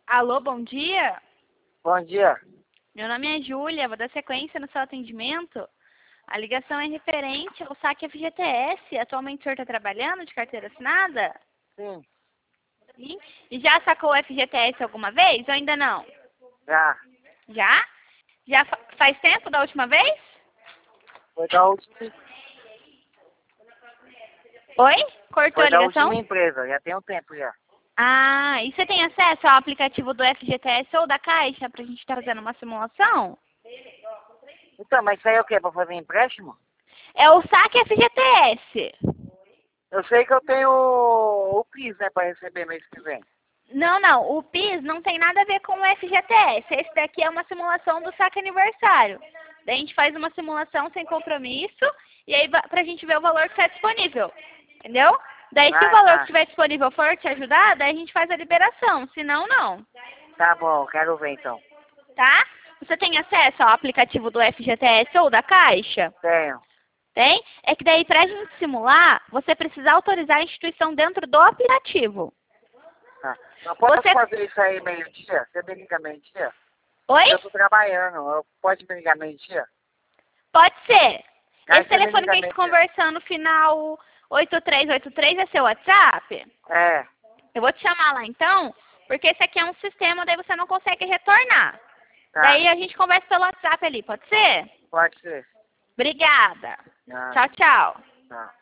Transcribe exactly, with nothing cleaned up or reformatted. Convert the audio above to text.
Alô, bom dia. Bom dia. Meu nome é Júlia, vou dar sequência no seu atendimento. A ligação é referente ao saque F G T S. Atualmente o senhor está trabalhando de carteira assinada? Sim, Sim. E já sacou o F G T S alguma vez ou ainda não? já. Já? Já fa- faz tempo da última vez? Foi da última, Oi? Cortou foi a da ligação? última empresa, já tem um tempo já. Ah, e você tem acesso ao aplicativo do F G T S ou da Caixa para a gente estar fazendo uma simulação? Então, mas isso aí é o quê? Pra fazer empréstimo? É o saque F G T S. Eu sei que eu tenho o, o PIS, né, pra receber mês que vem. Não, não. O PIS não tem nada a ver com o F G T S. Esse daqui é uma simulação do saque aniversário. Daí a gente faz uma simulação sem compromisso e aí va- pra gente ver o valor que está disponível. Entendeu? Daí se o Ah, valor que tá. estiver disponível for te ajudar, daí a gente faz a liberação. Se não, não. Tá bom, quero ver então. Tá? Você tem acesso ao aplicativo do F G T S ou da Caixa? Tenho. Tem? É que daí pra gente simular, você precisa autorizar a instituição dentro do aplicativo. Tá. Eu posso Você... fazer isso aí meio-dia? Você me liga meio-dia? Oi? Eu tô trabalhando, eu pode me ligar meio-dia? Pode ser. Aí Esse você me telefone que liga a gente meio-dia. conversando no final oito três oito três é seu WhatsApp? É, Eu vou te chamar lá então, porque esse aqui é um sistema, daí você não consegue retornar. tá. Daí a gente conversa pelo WhatsApp ali, pode ser? Pode ser. Obrigada. Ah, Tchau, tchau. tá.